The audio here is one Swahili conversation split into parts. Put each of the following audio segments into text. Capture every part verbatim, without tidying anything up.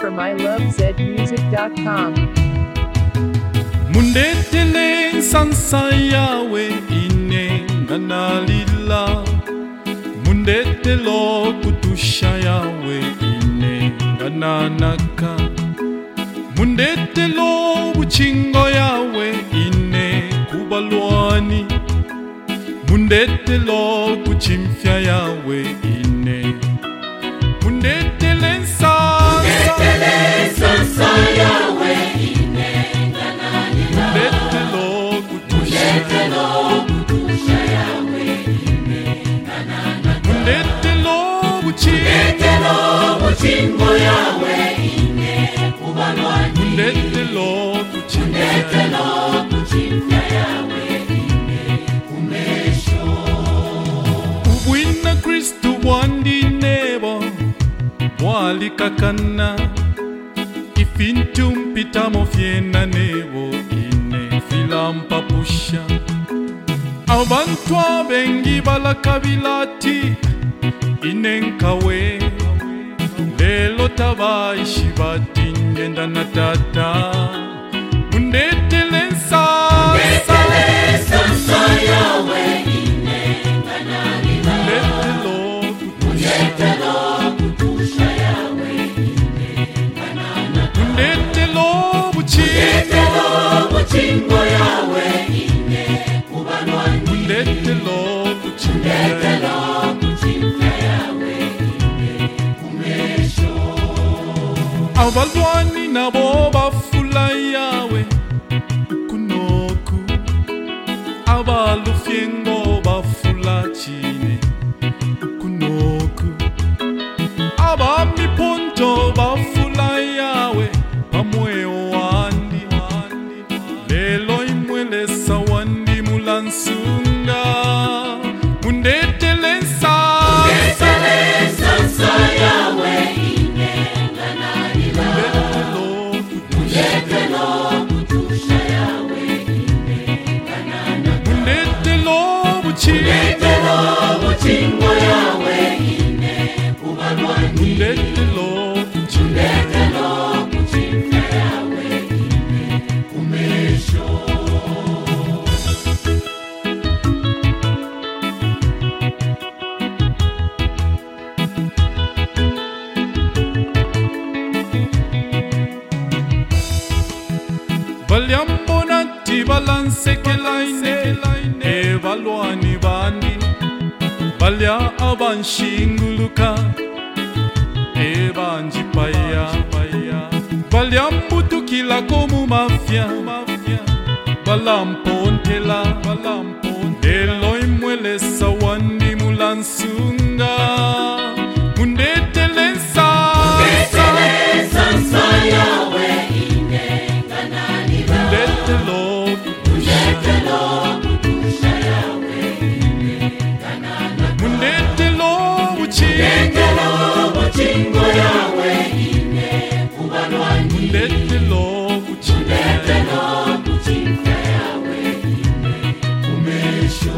from i love z music dot com. Mundetele sansa yawe inenganalila, mundetelo kutusha yawe inengananaka, mundetelo buchingo yawe ine kubalwani, mundetelo kuchimfya yawe ine, mundetele sansa, mundetele sansa yawe inenganalila, mundetelo kutusha, mundetelo kutusha yawe inengananaka, mundetelo buchingo, mundetelo buchingo yawe ine kubalwani, mundetelo kuchimfya, mundetelo kuchimfya yawe ine kumesho. ubwina Kristu bwandinebo bwalikakana, ifintu mpitamo fyena nebo ine filampapusha, abantu abengi balakabilati inenkawe, lelo tabaishi bati ngenda na tata, mundetele nsansa, Mundetele sansa yawe inenganalila, mundetelo kutusha, mundetelo kutusha yawe inengananaka, mundetelo buchingo, mundetelo buchingo yawe ine kubalwani, mundetelo kuchimfya, mundetelo kuchimfya yawe ine kumesho. abalwani nabo bafula yawe ukunoku, abalufyengo bafula chine ukunoku, abamiponto bafula yawe amweo wandi, lelo imwelesa wandi mulansunga, mundetele nsansa, Mundetele sansa yawe inenganalila, mundetelo kutusha, mundetelo kutusha yawe inengananaka, mundetelo buchingo, mundetelo buchingo yawe ine kubalwani, mundetelo kuchimfya, mundetelo kuchimfya yawe ine kumesho. balyambonati balansekelaine, ebalwani bani balya abanshinguluka, ebanjipaya balyambutukilako mu mafya, balampontela, elo imwelesa wandi mulansunga, mundetele nsansa, Mundetele sansa yawe inenganalila, mundetelo kutusha, mundetelo kutusha yawe inengananaka, mundetelo buchingo, mundetelo buchingo yawe ine kubalwani, mundetelo kuchimfya, mundetelo kuchimfya yawe ine kumesho.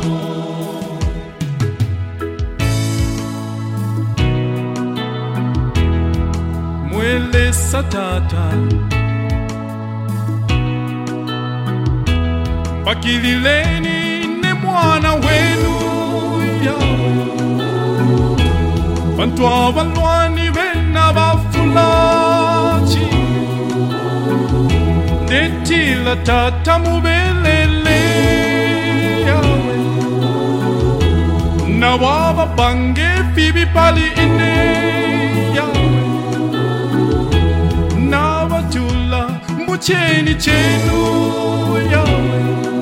mwelesa tata, bakilileni ne mwana wenu yawe, bantu abalwani bena bafulachi, ndetila tata mubelele yawe, nawaba bange fibi pali ine yawe, nabatula mbucheni chenu yawe,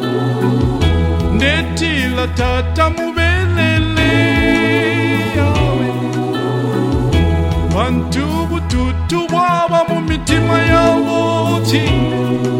ndetila tata mubelele yawe, bantu bututu bwaba mu mitima yawo chine,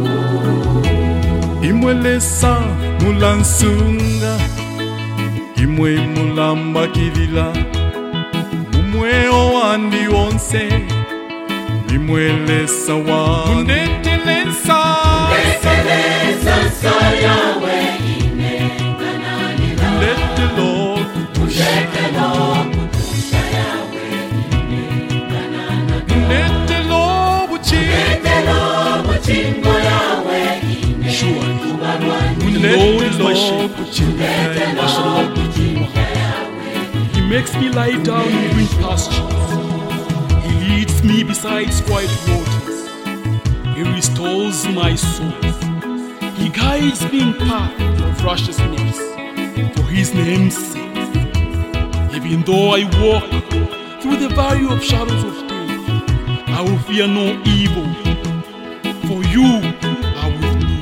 imwelesa mulansunga, imwe mulambakilila, mumweo wandi wonse, imwelesa wandi, mundetele nsansa, Mundetele sansa yawe inenganalila, mundetelo kutusha, mundetelo kutusha yawe inengananaka, mundetelo Lord is my shepherd. He makes me lie down in green pastures. He leads me beside quiet waters. He restores my soul. He guides me in path of righteousness for his name's sake. Even though I walk through the valley of shadows of death, I will fear no evil, for you are with me.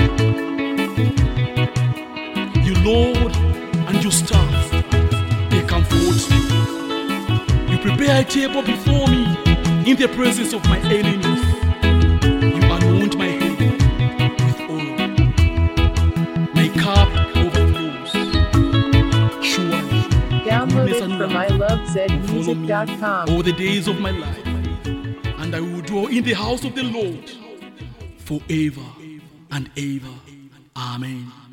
You, Lord, and your staff, they comfort me. You prepare a table before me in the presence of my enemies. You anoint my head with oil. My cup overflows. Surely, Download goodness it and from love I love Zed will follow Music me dot com. all the days of my life, and I will dwell in the house of the Lord forever and ever. Amen.